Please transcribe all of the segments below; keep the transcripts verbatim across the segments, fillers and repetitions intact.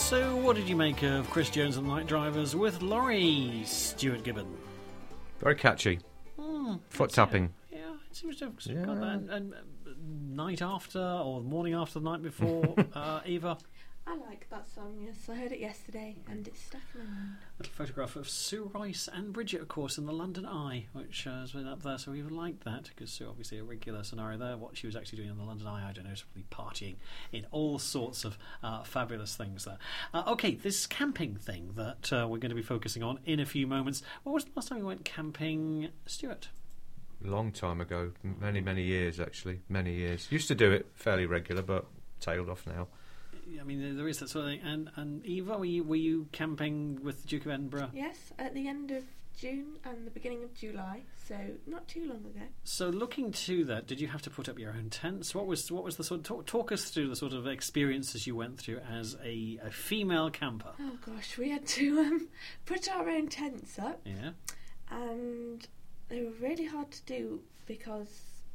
So, what did you make of Chris Jones and the Night Drivers with Laurie Stewart Gibbon? Very catchy. Mm, Foot tapping. Yeah, yeah, it seems to have Yeah. got that. And, and uh, night after or morning after the night before, uh, Eva. I like that song, yes. I heard it yesterday and it's stuck in my mind. A photograph of Sue Rice and Bridget, of course, in the London Eye, which uh, has been up there, so we liked that, because Sue, obviously, a regular scenario there. What she was actually doing in the London Eye, I don't know, she's probably partying in all sorts of uh, fabulous things there. Uh, okay, this camping thing that uh, we're going to be focusing on in a few moments. When was the last time you went camping, Stuart? Long time ago. Many, many years, actually. Many years. Used to do it fairly regular, but tailed off now. I mean, there is that sort of thing. And, and Eva, were you, were you camping with the Duke of Edinburgh? Yes, at the end of June and the beginning of July, so not too long ago. So, looking to that, did you have to put up your own tents? What was what was the sort of talk, talk us through the sort of experiences you went through as a, a female camper? Oh gosh, we had to um, put our own tents up, Yeah. and they were really hard to do because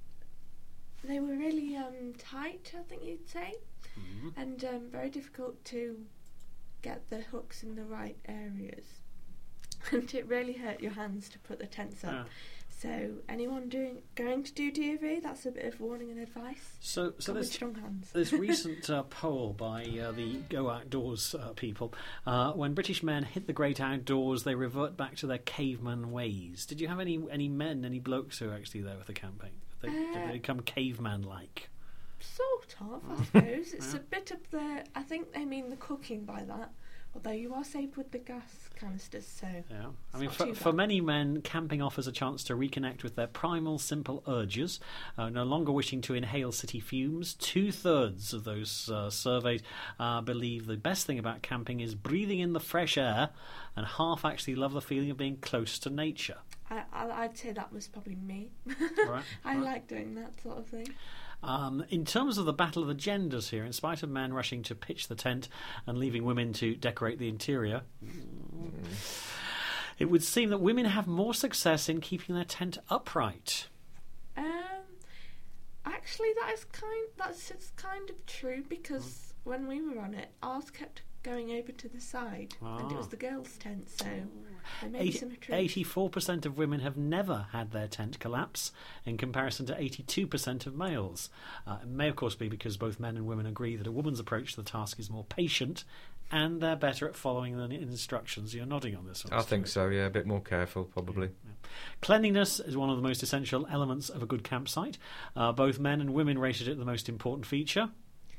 they were really um, tight, I think you'd say. Mm-hmm. And um, very difficult to get the hooks in the right areas, and it really hurt your hands to put the tents up. Yeah. So anyone doing going to do D O V, that's a bit of warning and advice. So, so Come with there's strong hands. this recent uh, poll by uh, the Go Outdoors uh, people. Uh, when British men hit the great outdoors, they revert back to their caveman ways. Did you have any any men, any blokes who were actually there with the camping? Did they, Uh, did they become caveman-like? Sort of, I suppose. It's a bit of the. I think they mean the cooking by that. Although you are safe with the gas canisters, so. Yeah, I it's mean, not for, too for bad. many men, camping offers a chance to reconnect with their primal, simple urges. Uh, no longer wishing to inhale city fumes, two thirds of those uh, surveyed uh, believe the best thing about camping is breathing in the fresh air, and half actually love the feeling of being close to nature. I, I, I'd say that was probably me. Right, I right. like doing that sort of thing. Um, in terms of the battle of the genders here, in spite of men rushing to pitch the tent and leaving women to decorate the interior, mm. it would seem that women have more success in keeping their tent upright. Um, actually, that is kind. That's it's kind of true because mm. when we were on it, ours kept going over to the side, ah. and it was the girls' tent, so they made symmetry. eighty-four percent of women have never had their tent collapse, in comparison to eighty-two percent of males. Uh, it may, of course, be because both men and women agree that a woman's approach to the task is more patient, and they're better at following the instructions. You're nodding on this one. I think so, yeah, a bit more careful, probably. Yeah. Cleanliness is one of the most essential elements of a good campsite. Uh, both men and women rated it the most important feature.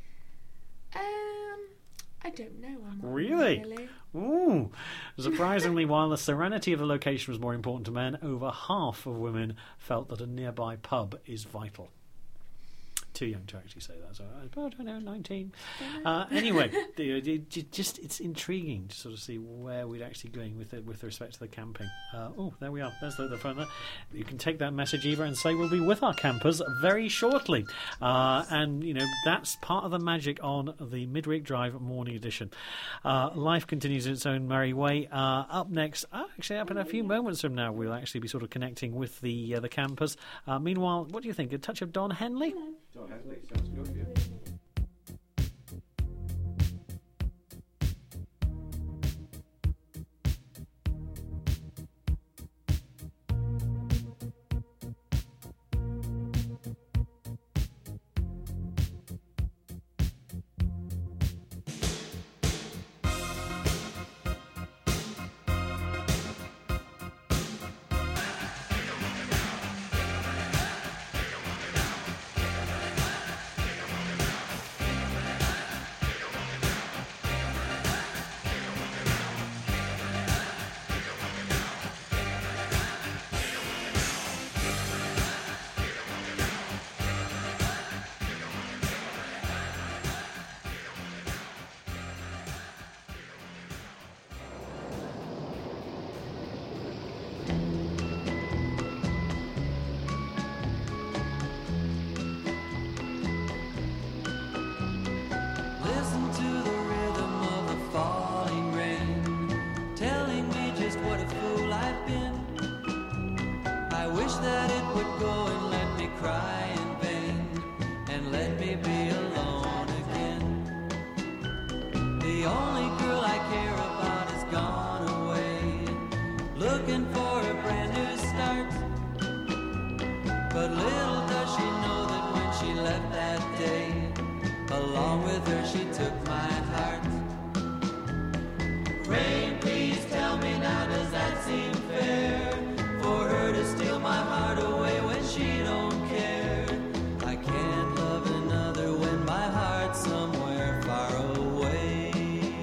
I don't know. I'm really? really? Ooh. Surprisingly, while the serenity of the location was more important to men, over half of women felt that a nearby pub is vital. Too young to actually say that, so I don't know, nineteen. Uh, anyway, just it's intriguing to sort of see where we're actually going with it with respect to the camping. Uh, oh, there we are. There's the, the phone there. You can take that message, Eva, and say we'll be with our campers very shortly. Uh, and, you know, that's part of the magic on the Midweek Drive morning edition. Uh, life continues in its own merry way. Uh, up next, uh, actually, up in a few moments from now, we'll actually be sort of connecting with the, uh, the campers. Uh, meanwhile, what do you think? A touch of Don Henley? Don Henley sounds good for you. The only girl she left that day. Along with her she took my heart. Rain, please tell me now, does that seem fair? For her to steal my heart away when she don't care. I can't love another when my heart's somewhere far away.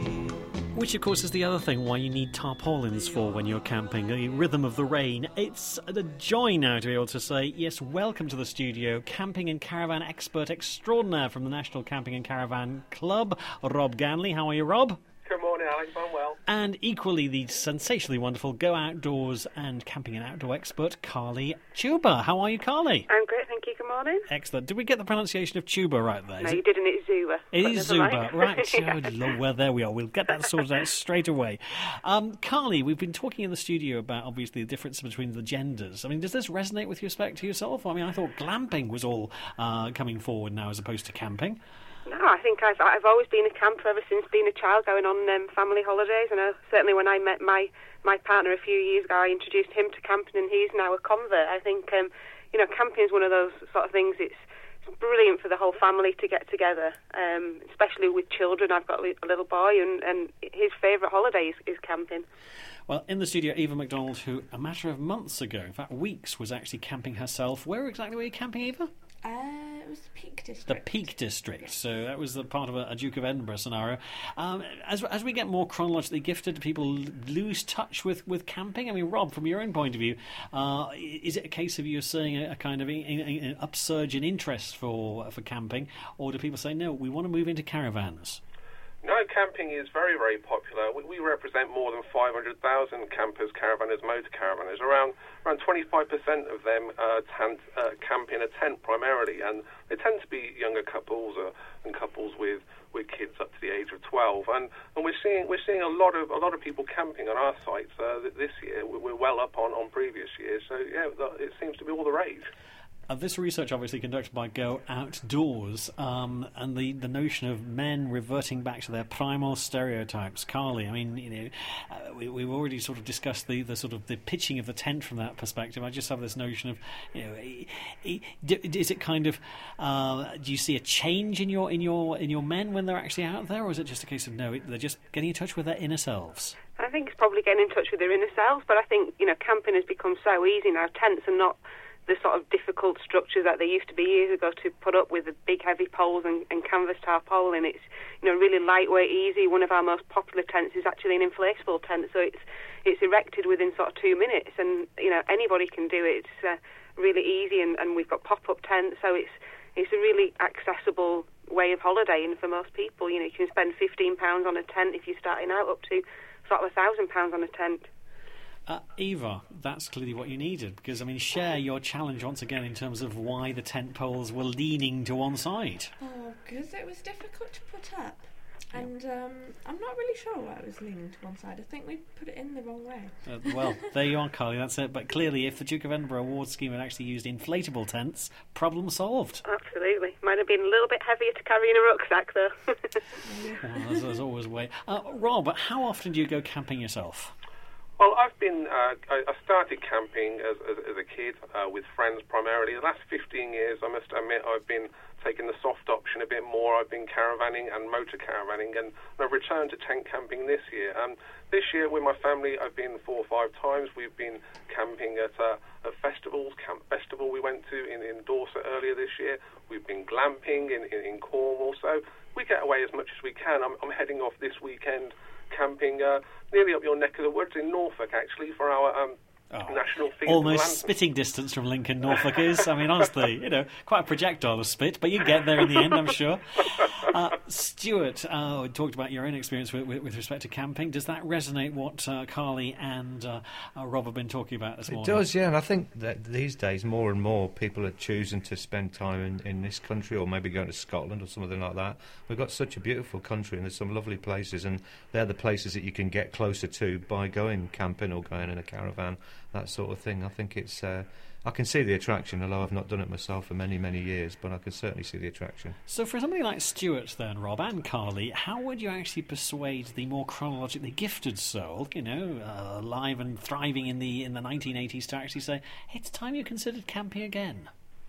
Which, of course, is the other thing why you need tarpaulins for when you're camping, the rhythm of the rain. It's a joy now to be able to say, yes, welcome to the studio, camping and caravan expert extraordinaire from the National Camping and Caravan Club, Rob Ganley. How are you, Rob? Good morning, Alex. I'm well. And equally the sensationally wonderful Go Outdoors and camping and outdoor expert, Carly Tuber. How are you, Carly? I'm great, thank you. Good morning. Excellent. Did we get the pronunciation of Tuber right there? No, Is you it... didn't. It's Zuba. It But is never Zuba, mind. right. Yeah. Oh, Lord, well, there we are. We'll get that sorted out straight away. Um, Carly, we've been talking in the studio about, obviously, the difference between the genders. I mean, does this resonate with respect to yourself? I mean, I thought glamping was all uh, coming forward now as opposed to camping. No, I think I've I've always been a camper ever since being a child, going on um, family holidays. And uh, certainly when I met my, my partner a few years ago, I introduced him to camping, and he's now a convert. I think um, you know, camping is one of those sort of things. It's brilliant for the whole family to get together, um, especially with children. I've got a little boy, and, and his favourite holiday is, is camping. Well, in the studio, Eva McDonald, who a matter of months ago, in fact weeks, was actually camping herself. Where exactly were you camping, Eva? Uh, it was the Peak District. The Peak District. So that was the part of a, a Duke of Edinburgh scenario. Um, as as we get more chronologically gifted, do people l- lose touch with, with camping? I mean, Rob, from your own point of view, uh, is it a case of you seeing a, a kind of a, a, an upsurge in interest for for camping, or do people say, no, we want to move into caravans? No, camping is very, very popular. We, we represent more than five hundred thousand campers, caravanners, motor caravanners. Around around twenty-five percent of them uh, tent, uh, camp in a tent primarily, and they tend to be younger couples uh, and couples with, with kids up to the age of twelve. And, and we're seeing we're seeing a lot of a lot of people camping on our sites uh, this year. We're well up on, on previous years, so yeah, it seems to be all the rage. Uh, this research obviously conducted by Go Outdoors, um, and the, the notion of men reverting back to their primal stereotypes. Carly, I mean, you know, uh, we, we've already sort of discussed the, the sort of the pitching of the tent from that perspective. I just have this notion of, you know, e- e- is it kind of, uh, do you see a change in your in your in your men when they're actually out there, or is it just a case of no, it, they're just getting in touch with their inner selves? I think it's probably getting in touch with their inner selves, but I think, you know, camping has become so easy now. Tents are not the sort of difficult structures that they used to be years ago to put up with the big heavy poles and, and canvas tarpaulin. It's, you know, really lightweight, easy. One of our most popular tents is actually an inflatable tent, so it's it's erected within sort of two minutes, and you know, anybody can do it. It's uh, really easy, and, and we've got pop-up tents, so it's it's a really accessible way of holidaying for most people. You know, you can spend fifteen pounds on a tent if you're starting out, up to sort of a thousand pounds on a tent. Uh, Eva, that's clearly what you needed, because, I mean, share your challenge once again in terms of why the tent poles were leaning to one side. Oh, because it was difficult to put up. And um, I'm not really sure why it was leaning to one side. I think we put it in the wrong way. Uh, well, there you are, Carly, that's it. But clearly, if the Duke of Edinburgh Award Scheme had actually used inflatable tents, problem solved. Absolutely. Might have been a little bit heavier to carry in a rucksack, though. Well, there's, there's always a way. Uh, Rob, how often do you go camping yourself? Well, I've been, uh, I I started camping as, as, as a kid uh, with friends primarily. The last fifteen years, I must admit, I've been taking the soft option a bit more. I've been caravanning and motor caravanning, and I've returned to tent camping this year. Um, this year, with my family, I've been four or five times. We've been camping at, uh, at festivals. Camp Festival we went to in, in Dorset earlier this year. We've been glamping in, in, in Cornwall. So we get away as much as we can. I'm, I'm heading off this weekend camping uh, nearly up your neck of the woods in Norfolk, actually, for our um, oh, national feast. Almost spitting distance from Lincoln, Norfolk is. I mean, honestly, you know, quite a projectile of spit, but you get there in the end, I'm sure. Uh, Stuart, uh, we talked about your own experience with, with, with respect to camping. Does that resonate what uh, Carly and uh, uh, Rob have been talking about this morning? It does, yeah, and I think that these days more and more people are choosing to spend time in, in this country, or maybe going to Scotland or something like that. We've got such a beautiful country, and there's some lovely places, and they're the places that you can get closer to by going camping or going in a caravan, that sort of thing. I think it's... Uh, I can see the attraction, although I've not done it myself for many, many years, but I can certainly see the attraction. So for somebody like Stuart then, Rob, and Carly, how would you actually persuade the more chronologically gifted soul, you know, uh, alive and thriving in the in the nineteen eighties, to actually say, it's time you considered camping again?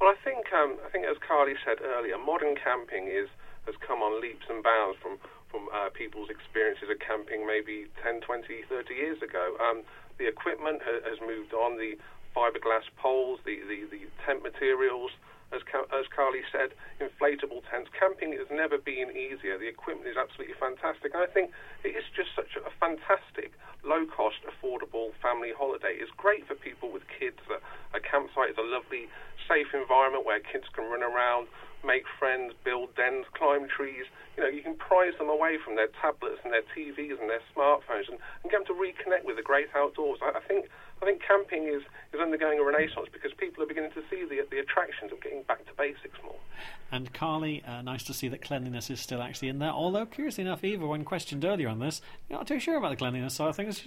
Well, I think um, I think as Carly said earlier, modern camping is has come on leaps and bounds from from uh, people's experiences of camping maybe ten, twenty, thirty years ago. Um, the equipment ha- has moved on. The fiberglass poles, the, the, the tent materials. As, as Carly said, inflatable tents. Camping has never been easier. The equipment is absolutely fantastic. And I think it is just such a fantastic, low-cost, affordable family holiday. It's great for people with kids. A, a campsite is a lovely, safe environment where kids can run around, make friends, build dens, climb trees. You know, you can prize them away from their tablets and their T Vs and their smartphones and, and get them to reconnect with the great outdoors. I, I think I think camping is, is undergoing a renaissance because people are beginning to see the the attractions of getting back to basics more. And Carly, uh, nice to see that cleanliness is still actually in there. Although, curiously enough, Eva, when questioned earlier on this, you're not too sure about the cleanliness side of things.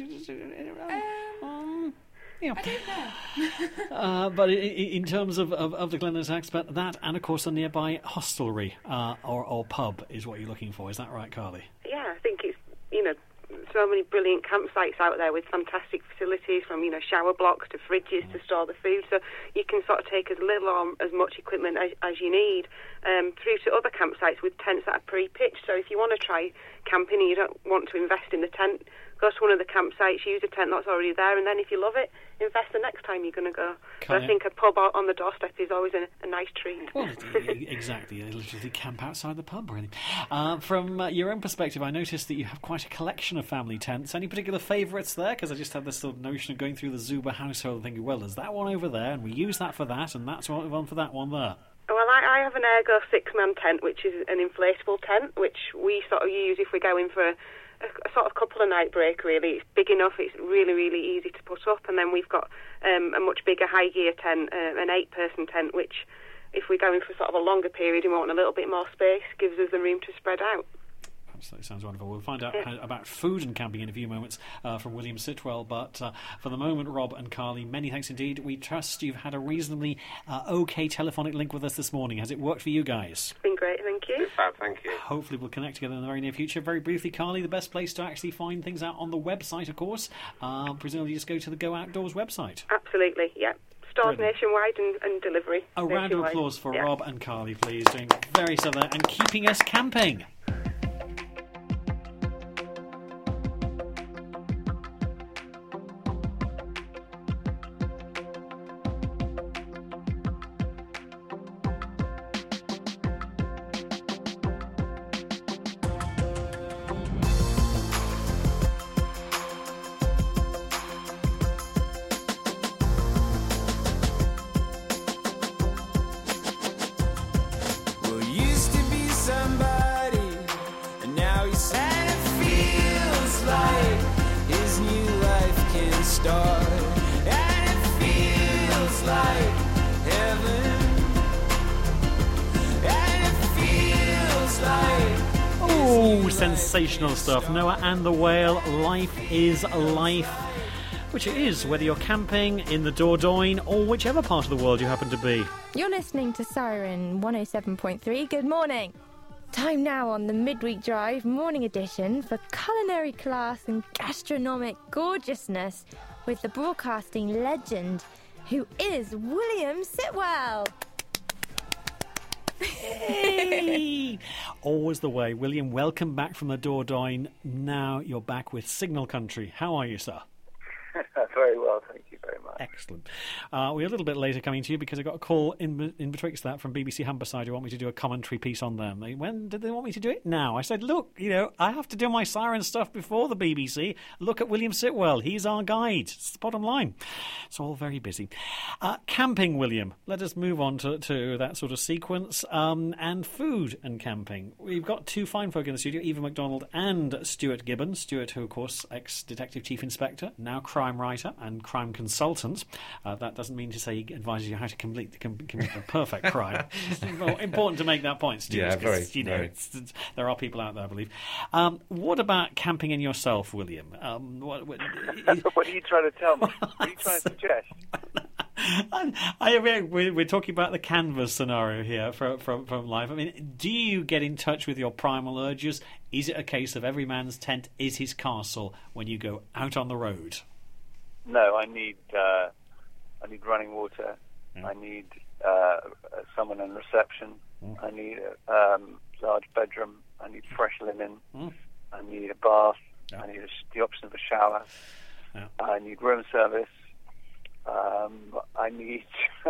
Um, you know. I don't know. uh, but in, in terms of, of, of the cleanliness aspect, that and of course a nearby hostelry uh, or, or pub is what you're looking for. Is that right, Carly? Yeah, I think it's, you know, so many brilliant campsites out there with fantastic facilities, from, you know, shower blocks to fridges mm. to store the food, so you can sort of take as little or as much equipment as, as you need, um, through to other campsites with tents that are pre-pitched. So if you want to try camping and you don't want to invest in the tent, go to one of the campsites, use a tent that's already there, and then if you love it, invest the next time you're going to go. But I think a pub out on the doorstep is always a, a nice treat. Well, exactly. You literally camp outside the pub, really. Uh, from uh, your own perspective, I noticed that you have quite a collection of family tents. Any particular favourites there? Because I just had this sort of notion of going through the Zuba household and thinking, well, there's that one over there, and we use that for that, and that's one for that one there. Well, I, I have an Ergo six-man tent, which is an inflatable tent, which we sort of use if we're going for a, a, a sort of couple of night break, really. It's big enough, it's really, really easy to put up. And then we've got um, a much bigger high-gear tent, uh, an eight-person tent, which, if we're going for sort of a longer period and we want a little bit more space, gives us the room to spread out. Absolutely, sounds wonderful. We'll find out yeah. how, about food and camping in a few moments uh, from William Sitwell, but uh, for the moment, Rob and Carly, many thanks indeed. We trust you've had a reasonably uh, okay telephonic link with us this morning. Has it worked for you guys? It's been great, thank you. It's fab, thank you. Hopefully we'll connect together in the very near future. Very briefly, Carly, the best place to actually find things out on the website, of course. Uh, presumably just go to the Go Outdoors website. Absolutely, yeah. Stores Brilliant. nationwide and, and delivery. A nationwide. round of applause for yeah. Rob and Carly, please. Doing very so there and keeping us camping. Sensational stuff. Noah and the Whale, Life is Life. Which it is, whether you're camping in the Dordogne or whichever part of the world you happen to be. You're listening to Siren one oh seven point three. Good morning. Time now on the Midweek Drive morning edition for culinary class and gastronomic gorgeousness with the broadcasting legend, who is William Sitwell. Hey! Always the way. William, welcome back from the Dordogne. Now you're back with Signal Country. How are you, sir? Very well, thank you very much. Excellent. Uh, we're a little bit later coming to you because I got a call in in betwixt that from B B C Humberside who want me to do a commentary piece on them. They, when did they want me to do it? Now. I said, look, you know, I have to do my siren stuff before the B B C. Look at William Sitwell. He's our guide. It's the bottom line. It's all very busy. Uh, camping, William. Let us move on to, to that sort of sequence. Um, and food and camping. We've got two fine folk in the studio, Eva MacDonald and Stuart Gibbons. Stuart, who, of course, ex-Detective Chief Inspector, now crime writer and crime consultant. Uh, that doesn't mean to say he advises you how to complete the, com- commit the perfect crime. It's important to make that point, Stuart. Yeah, very. You know, very. it's, it's, there are people out there, I believe. Um, what about camping in yourself, William? Um, what, what, what are you trying to tell me? What are you trying to suggest? I, I mean, we're, we're talking about the canvas scenario here from, from, from life. I mean, do you get in touch with your primal urges? Is it a case of every man's tent is his castle when you go out on the road? No, I need uh, I need running water. Yeah. I need uh, someone in reception. Mm. I need a um, large bedroom. I need fresh linen. Mm. I need a bath. Yeah. I need a, the option of a shower. Yeah. I need room service. Um, I need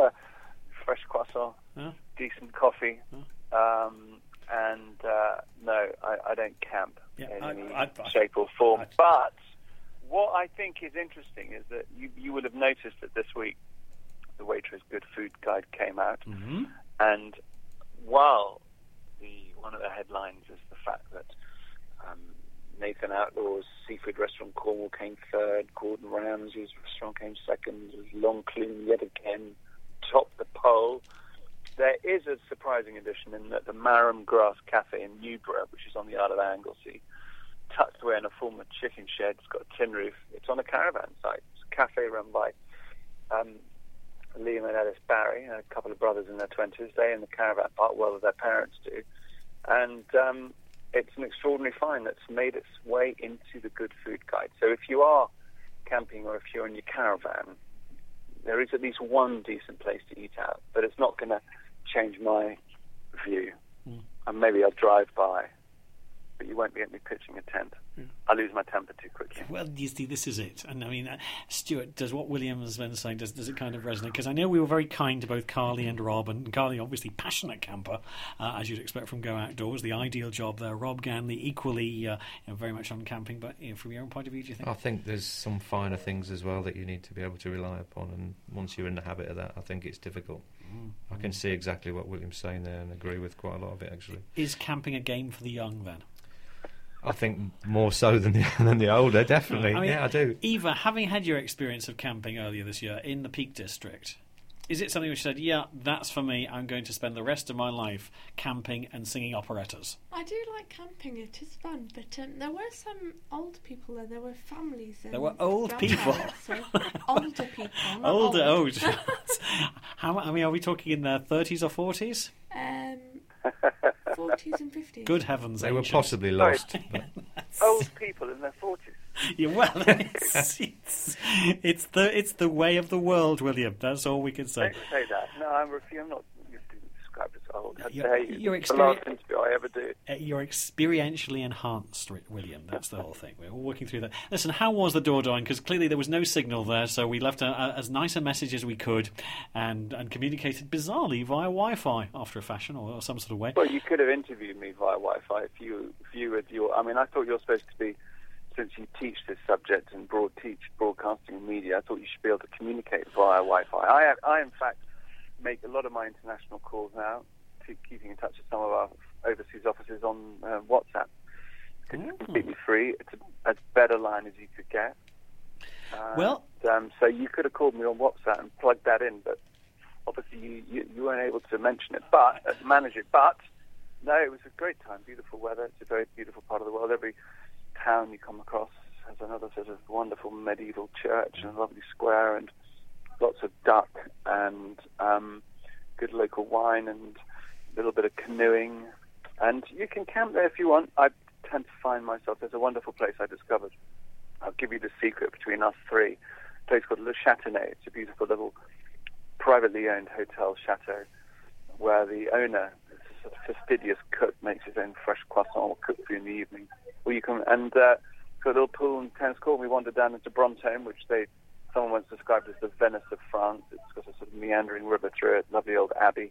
fresh croissant, Yeah. decent coffee. Yeah. Um, and uh, no, I, I don't camp Yeah, in I- any I- I- shape or form. I- but what I think is interesting is that you, you would have noticed that this week the Waitrose Good Food Guide came out. Mm-hmm. And while the one of the headlines is the fact that um, Nathan Outlaw's seafood restaurant Cornwall came third, Gordon Ramsay's restaurant came second, Long Clune yet again topped the poll, there is a surprising addition in that the Marham Grass Cafe in Newborough, which is on the Isle of Anglesey, tucked away in a former chicken shed, it's got a tin roof, it's on a caravan site. It's a cafe run by um, Liam and Ellis Barry, a couple of brothers in their twenties. They in the caravan park, well, their parents do. And um, it's an extraordinary find that's made its way into the Good Food Guide. So if you are camping or if you're in your caravan, there is at least one decent place to eat out, but it's not going to change my view. Mm. And maybe I'll drive by, but you won't get me pitching a tent. Yeah. I lose my temper too quickly. Well, you see, this is it. And I mean, uh, Stuart, does what William has been saying, does, does it kind of resonate? Because I know we were very kind to both Carly and Rob, and Carly, obviously, passionate camper, uh, as you'd expect from Go Outdoors, the ideal job there. Rob Ganley, equally uh, you know, very much on camping, but you know, from your own point of view, do you think? I think there's some finer things as well that you need to be able to rely upon, and once you're in the habit of that, I think it's difficult. Mm. I can see exactly what William's saying there and agree with quite a lot of it, actually. Is camping a game for the young, then? I think more so than the, than the older, definitely. I mean, yeah, I do. Eva, having had your experience of camping earlier this year in the Peak District, is it something which said, yeah, that's for me, I'm going to spend the rest of my life camping and singing operettas? I do like camping, it is fun, but um, there were some old people there, there were families. And There were old people. so older people. Not Older, old. old. How, I mean, are we talking in their thirties or forties? um, forties and fifties. Good heavens, They were ancient. possibly lost. but- Old people in their forties. Yeah, well, it's, it's, it's, the, it's the way of the world, William. That's all we can say. Don't say that. No, I'm refusing. I'm not used to describe as old. How You're- dare you? you're It's the last experien- interview I ever do. Uh, you're experientially enhanced, Ri- William. That's the whole thing. We're all working through that. Listen, how was the Dordogne? Because clearly there was no signal there, so we left a, a, as nice a message as we could and, and communicated bizarrely via Wi-Fi after a fashion or, or some sort of way. Well, you could have interviewed me via Wi-Fi if you, if you had your. I mean, I thought you're supposed to be, since you teach this subject and broad teach broadcasting and media, I thought you should be able to communicate via Wi-Fi. I, I in fact, make a lot of my international calls now, to keeping in touch with some of our overseas offices on uh, WhatsApp. It's Mm. completely free. It's a, as better line as you could get. Uh, Well- um, so you could have called me on WhatsApp and plugged that in, but obviously you, you, you weren't able to mention it, but uh, manage it. But no, it was a great time. Beautiful weather. It's a very beautiful part of the world. Every town you come across has another sort of wonderful medieval church and a lovely square and lots of duck and um, good local wine and a little bit of canoeing. And you can camp there if you want. I tend to find myself, there's a wonderful place I discovered. I'll give you the secret between us three. A place called Le Châtenay. It's a beautiful little privately owned hotel chateau where the owner, this sort of fastidious cook, makes his own fresh croissant or cook for you in the evening. Or you can, and uh, got a little pool and tennis court. We wandered down into Brantôme, which they someone once described as the Venice of France. It's got a sort of meandering river through it, lovely old abbey.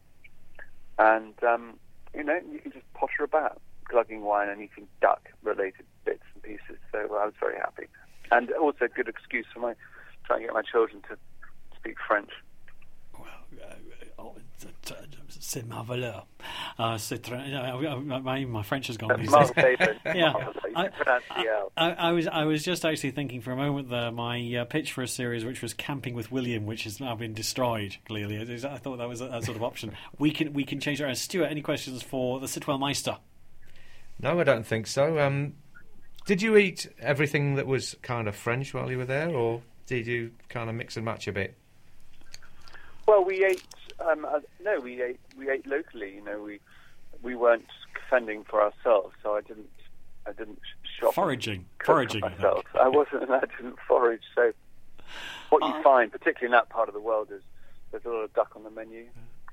And, um, you know, you can just potter about, glugging wine and eating duck-related bits and pieces. So I was very happy. And also a good excuse for my trying to get my children to speak French. Well, uh, oh, c'est marveleux. Uh, c'est très, uh, my, my French has gone. these days. Yeah, I, I, I, I was I was just actually thinking for a moment there. My uh, pitch for a series, which was Camping with William, which has now been destroyed. Clearly, it is, I thought that was a, a sort of option. We can we can change it around. Stuart, any questions for the Sitwell Meister? No, I don't think so. Um, did you eat everything that was kind of French while you were there, or did you kind of mix and match a bit? Well, we ate. Um, uh, no, we ate. We ate locally. You know, we we weren't fending for ourselves, so I didn't. I didn't shop. Foraging, cook foraging. myself. I, I wasn't. I didn't forage. So, what you Uh, find, particularly in that part of the world, is there's a lot of duck on the menu,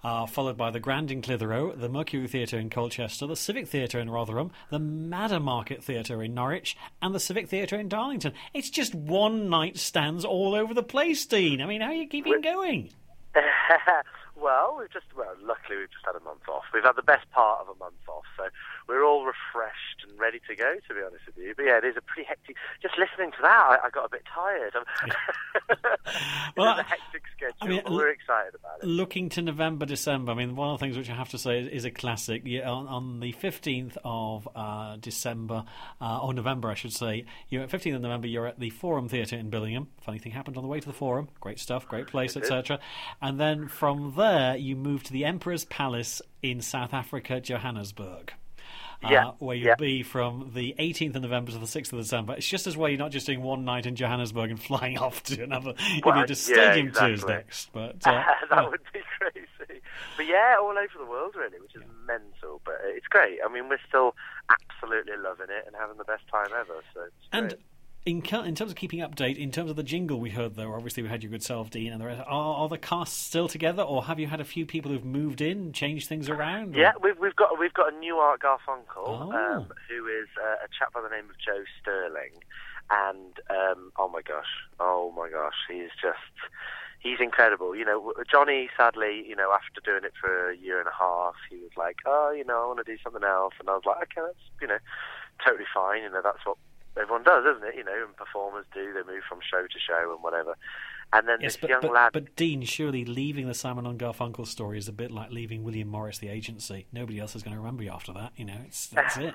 uh, followed by the Grand in Clitheroe, the Mercury Theatre in Colchester, the Civic Theatre in Rotherham, the Madder Market Theatre in Norwich, and the Civic Theatre in Darlington. It's just one-night stands all over the place, Dean. I mean, how are you keeping We're... going? Well, we've just, well, luckily we've just had a month off. We've had the best part of a month off, so we're all refreshed and ready to go, to be honest with you. But yeah, it is a pretty hectic, just listening to that, I, I got a bit tired. Well, it's a hectic schedule, I mean, but we're excited about it. Looking to November, December, I mean, one of the things which I have to say is, is a classic. Yeah, on, on the fifteenth of uh, December, uh, or November, I should say, you're at fifteenth of November, you're at the Forum Theatre in Billingham. Funny thing happened on the way to the Forum. Great stuff, great place, et cetera. And then from there, you move to the Emperor's Palace in South Africa, Johannesburg. Yeah, uh, where you'll yeah. be from the eighteenth of November to the sixth of December. It's just as well you're not just doing one night in Johannesburg and flying off to another. Well, you'll be to Stadium yeah, exactly. Tours next. But, uh, that yeah. would be crazy. But yeah, all over the world, really, which is yeah. mental. But it's great. I mean, we're still absolutely loving it and having the best time ever. So it's and great. In, in terms of keeping update, in terms of the jingle we heard, though, obviously we had your good self, Dean, and the rest. Are, are the casts still together, or have you had a few people who've moved in, changed things around? Yeah, we've we've got we've got a new Art Garfunkel, oh. um, who is uh, a chap by the name of Joe Sterling, and um, oh my gosh, oh my gosh, he's just he's incredible. You know, Johnny, sadly, you know, after doing it for a year and a half, he was like, oh, you know, I want to do something else, and I was like, okay, that's you know, totally fine. You know, that's what everyone does, isn't it? You know, and performers do. They move from show to show and whatever. And then yes, this but, young but, lad... But, Dean, surely leaving the Simon and Garfunkel story is a bit like leaving William Morris, the agency. Nobody else is going to remember you after that. You know, it's that's it.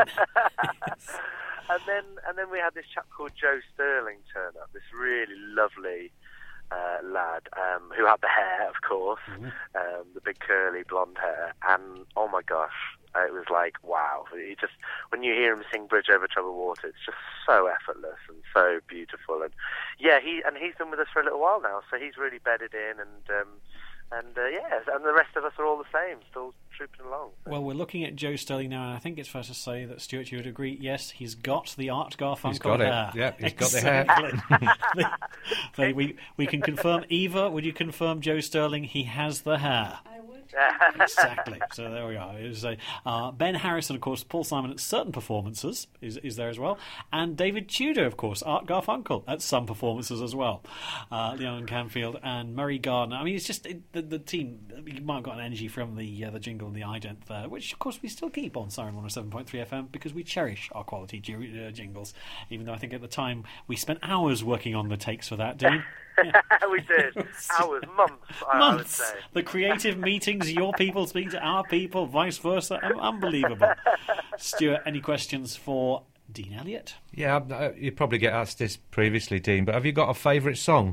and then and then we had this chap called Joe Sterling turn up, this really lovely uh, lad um, who had the hair, of course, mm-hmm. um, the big curly blonde hair. And, oh my gosh, it was like, wow. He just, when you hear him sing Bridge Over Troubled Water, it's just so effortless and so beautiful. And yeah, he and he's been with us for a little while now, so he's really bedded in. And um, and uh, yeah, and the rest of us are all the same, still trooping along. Well, we're looking at Joe Sterling now, and I think it's fair to say that, Stuart, you would agree, yes, he's got the Art Garfunkel He's got hair. it, yeah, he's exactly. got the hair. so we, we can confirm, Eva, would you confirm, Joe Sterling, he has the hair? I would. Exactly. So there we are. It was a, uh, Ben Harrison, of course, Paul Simon at certain performances is, is there as well, and David Tudor, of course, Art Garfunkel at some performances as well. Uh, Leon Canfield and Murray Gardner. I mean, it's just it, the, the team. You might have got an energy from the uh, the jingle and the ident there, which of course we still keep on Siren one oh seven point three F M because we cherish our quality ju- uh, jingles. Even though I think at the time we spent hours working on the takes for that, Dean. Yeah. We did. Hours, months, I, months. I would say. The creative meetings, your people speak to our people, vice versa. Unbelievable. Stuart, any questions for Dean Elliott? Yeah, you probably get asked this previously, Dean, but have you got a favourite song?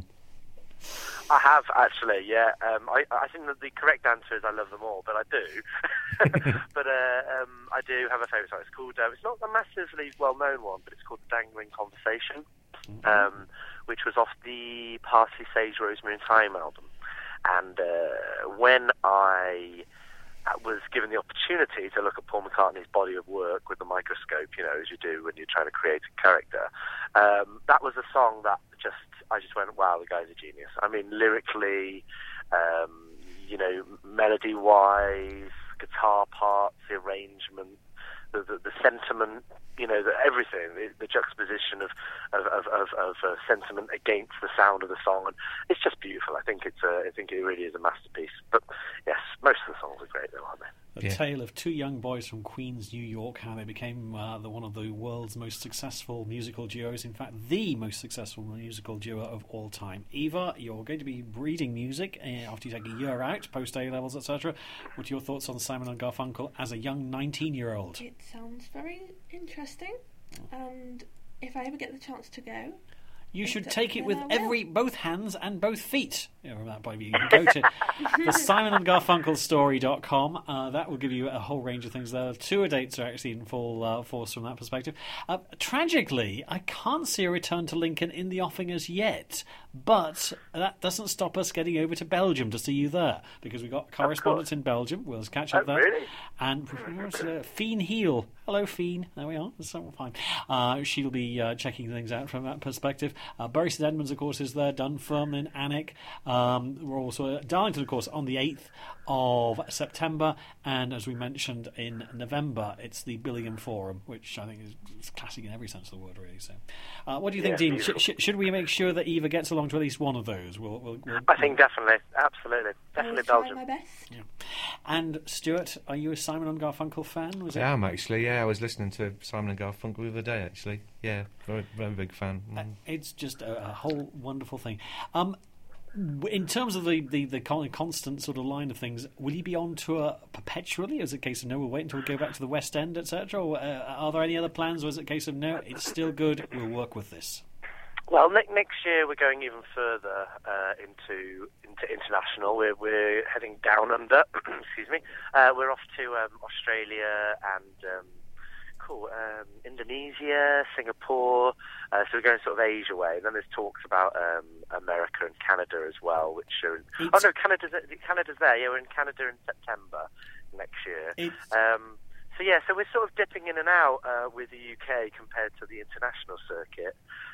I have, actually, yeah. Um, I, I think that the correct answer is I love them all, but I do. but uh, um, I do have a favourite song. It's called, uh, it's not a massively well-known one, but it's called The Dangling Conversation, mm-hmm. um, which was off the Parsley, Sage, Rosemary and Thyme album. And uh, when I was given the opportunity to look at Paul McCartney's body of work with the microscope, you know, as you do when you're trying to create a character, um, that was a song that just, I just went, wow, the guy's a genius. I mean, lyrically, um, you know, melody-wise, guitar parts, the arrangement, the, the, the sentiment, you know, the, everything, the, the juxtaposition of of, of, of, of uh, sentiment against the sound of the song, and it's just beautiful. I think it's a, I think it really is a masterpiece. But yes, most of the songs are great, though, aren't they? The yeah. tale of two young boys from Queens, New York, how they became uh, the one of the world's most successful musical duos. In fact, the most successful musical duo of all time. Eva, you're going to be reading music uh, after you take a year out, post A levels, et cetera. What are your thoughts on Simon and Garfunkel as a young nineteen-year-old? It sounds very interesting, and if I ever get the chance to go, you should take it with every both hands and both feet. You know, from that point of view, you can go to the simon and garfunkel story dot com. Uh, that will give you a whole range of things there. Tour dates are actually in full uh, force from that perspective. Uh, tragically, I can't see a return to Lincoln in the offing as yet, But that doesn't stop us getting over to Belgium to see you there, because we've got correspondents in Belgium. We'll catch up Oh, there. really? And uh, Fiend Heel. Hello, Fiend. There we are. That's so fine. Uh, she'll be uh, checking things out from that perspective. Uh, Bury St Edmunds, of course, is there. Dunfermline, Alnwick. Um, we're also at Darlington, of course, on the eighth of September. And as we mentioned in November, it's the Billingham Forum, which I think is, is classic in every sense of the word, really. So, uh, what do you think, Yeah, Dean? Sh- sh- should we make sure that Eva gets along to at least one of those? We'll, we'll, we'll, I think definitely, absolutely, definitely I will Belgium. try my best. Yeah. And Stuart, are you a Simon and Garfunkel fan? Was it? I am actually. Yeah, I was listening to Simon and Garfunkel the other day. Actually, yeah, very, very big fan. Uh, it's just a, a whole wonderful thing. Um, w- in terms of the, the, the con- constant sort of line of things, will you be on tour perpetually? Is it a case of no, we'll wait until we go back to the West End, et cetera? Or uh, are there any other plans, or is it a case of no, it's still good, we'll work with this? Well, ne- next year we're going even further uh, into into international. We're we're heading down under. excuse me. Uh, we're off to um, Australia and um, cool um, Indonesia, Singapore. Uh, so we're going sort of Asia way. And then there's talks about um, America and Canada as well, which are. In, oh no, Canada's Canada's there. Yeah, we're in Canada in September next year. Um, so yeah, so we're sort of dipping in and out uh, with the U K compared to the international circuit.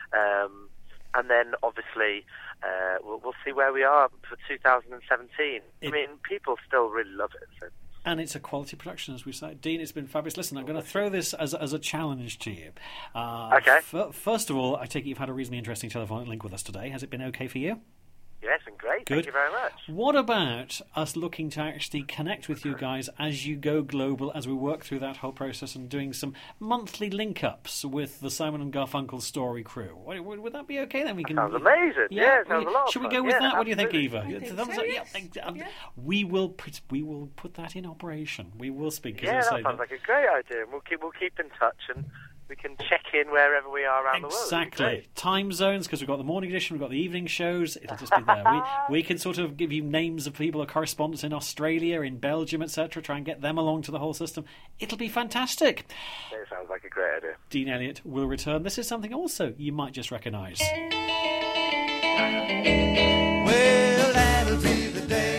Um, and then, obviously, uh, we'll, we'll see where we are for two thousand seventeen. It, I mean, people still really love it. So. And it's a quality production, as we say. Dean, it's been fabulous. Listen, I'm going to throw this as, as a challenge to you. Uh, okay. F- first of all, I take it you've had a reasonably interesting telephone link with us today. Has it been okay for you? Yes, and great. Good. Thank you very much. What about us looking to actually connect with you guys as you go global, as we work through that whole process, and doing some monthly link-ups with the Simon and Garfunkel story crew? Would, would, would that be okay? Then we can. Sounds amazing. Yeah, yeah sounds a lot. Should of we go fun. with yeah, that? What do you think, absolutely. Eva? I think Thumbs so, up? yes. Yeah. Um, Yeah. We will. Put, we will put that in operation. We will speak. Yeah, as I that say, sounds like a great idea. We'll keep we'll keep in touch and we can check in wherever we are around Exactly. the world. Time zones, because we've got the morning edition, we've got the evening shows. It'll just be there. we, we can sort of give you names of people, or correspondents in Australia, in Belgium, et cetera. Try and get them along to the whole system. It'll be fantastic. It sounds like a great idea. Dean Elliott will return. This is something also you might just recognise. Well, that'll be the day